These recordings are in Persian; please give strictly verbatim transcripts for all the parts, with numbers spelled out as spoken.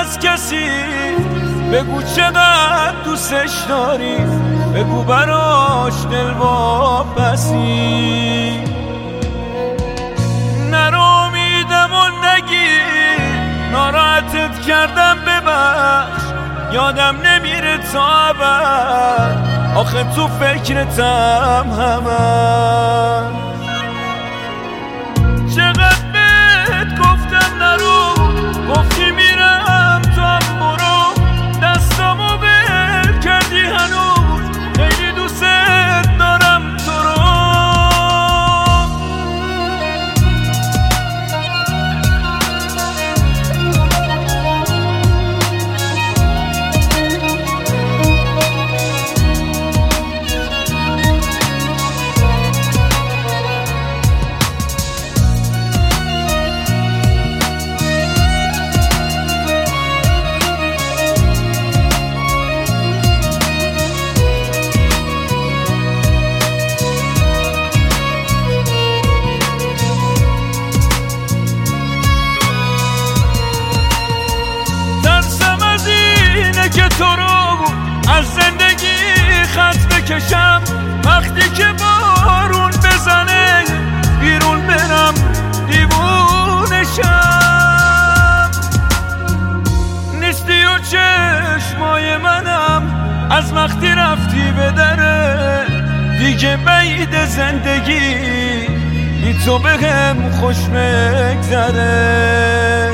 از کسی، بگو چقدر دوستش داری، بگو براش دل واپسی. نرو امیدم و نگی ناراحتت کردم ببخش، یادم نمیره تا ابد، آخه تو فکرتم همه. چقدر بهت گفتم نرو، گفتی میرم تو هم برو، دستامو ول کردی هنوز، خیلی دوست دارم تو رو. که تو رو از زندگی خط بکشم، وقتی که بارون بزنه بیرون برم دیوونشم. نیستی و چشمای منم از وقتی رفتی به دره، دیگه بعید زندگی بی تو بهم خوش بگذره.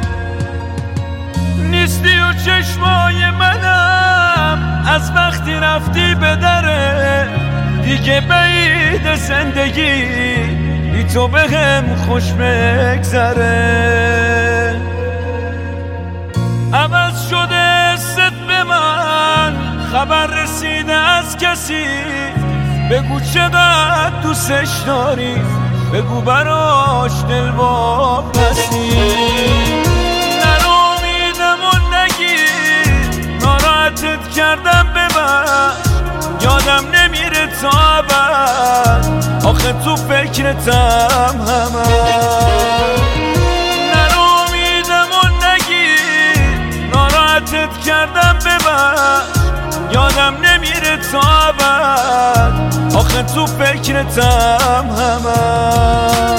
نیستی و چشمای منم از وقتی رفتی به دره، دیگه بعید زندگی بی تو بهم خوش بگذره. عوض شده ست به من، خبر رسیده از کسی، بگو چقدر دوستش داری، بگو براش دل واپسی. ناراحتت کردم ببخش، یادم نمیره تا ابد، آخه تو فکرتم همه. نرو امیدم و نگی ناراحتت کردم ببخش، یادم نمیره تا ابد، آخه تو فکرتم همه.